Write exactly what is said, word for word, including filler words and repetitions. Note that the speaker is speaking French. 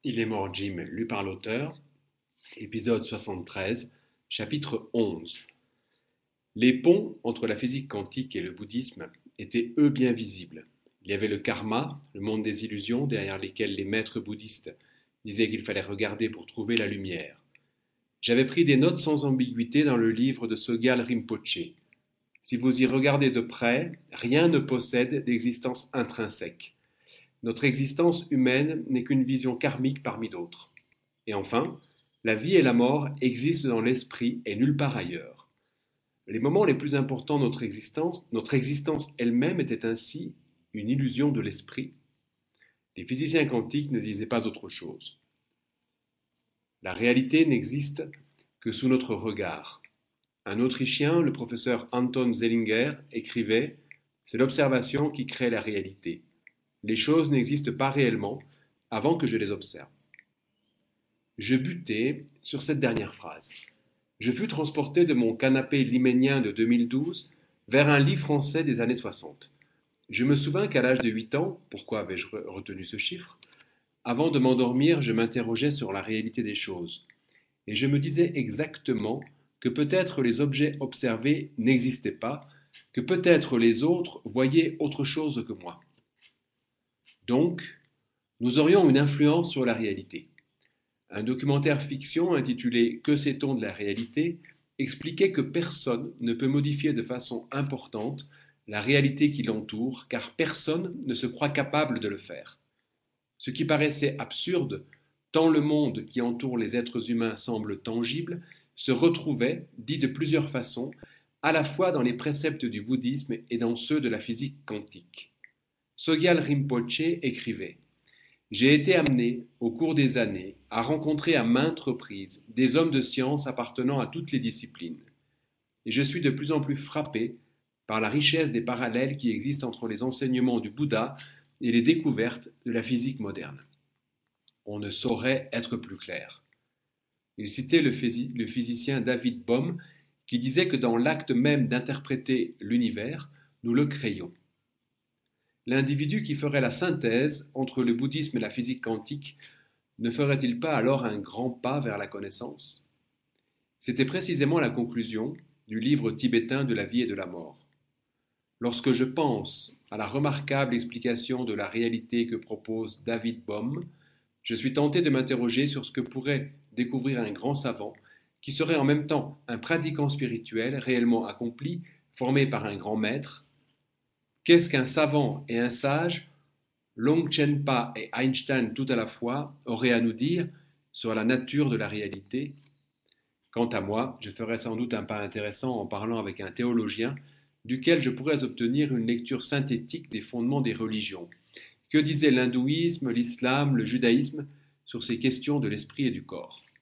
Il est mort Jim, lu par l'auteur, épisode soixante-treize, chapitre onze. Les ponts entre la physique quantique et le bouddhisme étaient eux bien visibles. Il y avait le karma, le monde des illusions, derrière lesquels les maîtres bouddhistes disaient qu'il fallait regarder pour trouver la lumière. J'avais pris des notes sans ambiguïté dans le livre de Sogyal Rinpoché. Si vous y regardez de près, rien ne possède d'existence intrinsèque. Notre existence humaine n'est qu'une vision karmique parmi d'autres. Et enfin, la vie et la mort existent dans l'esprit et nulle part ailleurs. Les moments les plus importants de notre existence, notre existence elle-même était ainsi une illusion de l'esprit. Les physiciens quantiques ne disaient pas autre chose. La réalité n'existe que sous notre regard. Un Autrichien, le professeur Anton Zeilinger, écrivait « C'est l'observation qui crée la réalité. Les choses n'existent pas réellement avant que je les observe. » Je butai sur cette dernière phrase. Je fus transporté de mon canapé liménien de deux mille douze vers un lit français des années soixante. Je me souvins qu'à l'âge de huit ans, pourquoi avais-je retenu ce chiffre? Avant de m'endormir, je m'interrogeais sur la réalité des choses. Et je me disais exactement que peut-être les objets observés n'existaient pas, que peut-être les autres voyaient autre chose que moi. Donc, nous aurions une influence sur la réalité. Un documentaire fiction intitulé Que sait-on de la réalité expliquait que personne ne peut modifier de façon importante la réalité qui l'entoure, car personne ne se croit capable de le faire. Ce qui paraissait absurde, tant le monde qui entoure les êtres humains semble tangible, se retrouvait, dit de plusieurs façons, à la fois dans les préceptes du bouddhisme et dans ceux de la physique quantique. Sogyal Rinpoché écrivait « J'ai été amené, au cours des années, à rencontrer à maintes reprises des hommes de science appartenant à toutes les disciplines. Et je suis de plus en plus frappé par la richesse des parallèles qui existent entre les enseignements du Bouddha et les découvertes de la physique moderne. On ne saurait être plus clair. » Il citait le, le physicien David Bohm qui disait que dans l'acte même d'interpréter l'univers, nous le créons. L'individu qui ferait la synthèse entre le bouddhisme et la physique quantique ne ferait-il pas alors un grand pas vers la connaissance? C'était précisément la conclusion du livre tibétain de la vie et de la mort. Lorsque je pense à la remarquable explication de la réalité que propose David Bohm, je suis tenté de m'interroger sur ce que pourrait découvrir un grand savant qui serait en même temps un pratiquant spirituel réellement accompli, formé par un grand maître. Qu'est-ce qu'un savant et un sage, Longchenpa et Einstein tout à la fois, auraient à nous dire sur la nature de la réalité? Quant à moi, je ferais sans doute un pas intéressant en parlant avec un théologien duquel je pourrais obtenir une lecture synthétique des fondements des religions. Que disaient l'hindouisme, l'islam, le judaïsme sur ces questions de l'esprit et du corps?